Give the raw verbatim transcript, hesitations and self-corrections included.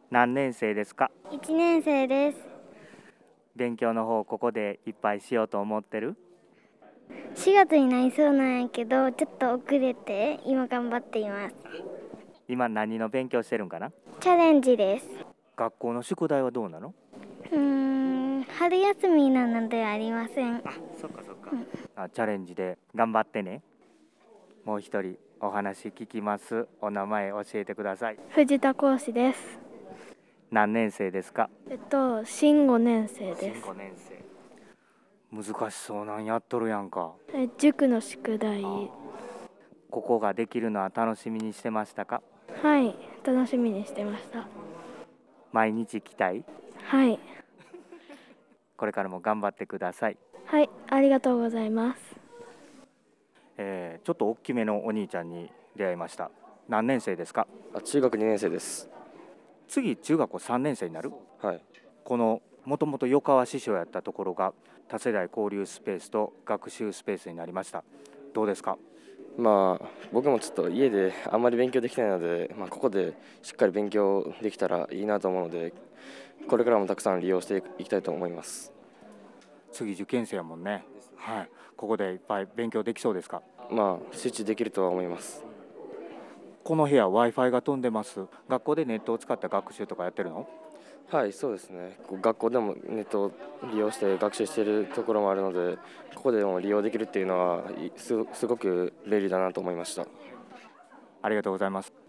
何年生ですか？ いちねん生です。 勉強の方ここでいっぱいしようと思ってる？ しがつになりそうなんやけど、ちょっと遅れて今頑張っています。 今何の勉強してるんかな？ チャレンジです。 学校の宿題はどうなの？ うーん、春休みなのでありません。 あ、そっかそっか、うん、あチャレンジで頑張ってね。もう一人お話聞きます。お名前教えてください。 藤田講師です。 何年生ですか？ えっと新ごねん生です。 新ごねん生。難しそうなんやっとるやんか。 え塾の宿題。 ここができるのは楽しみにしてましたか？ はい、楽しみにしてました。 毎日来たい？ はい。 これからも頑張ってください。 はい、ありがとうございます。 えー、ちょっと大きめのお兄ちゃんに出会いました。何年生ですか？ あ、中学にねん生です。 次中学校さんねん生になる？ はい。 このもともと横川師匠やったところが多世代交流スペースと学習スペースになりました。どうですか？ まあ僕もちょっと家であんまり勉強できないので、まあ、ここでしっかり勉強できたらいいなと思うので、これからもたくさん利用していきたいと思います。 次受験生やもんね。はい。ここでいっぱい勉強できそうですか？ まあ集中できるとは思います。 この部屋 Wi-Fi が飛んでます。学校でネットを使った学習とかやってるの？ はい、そうですね。こう学校でもネットを利用して学習しているところもあるので、ここでも利用できるっていうのはすすごく便利だなと思いました。 ありがとうございます。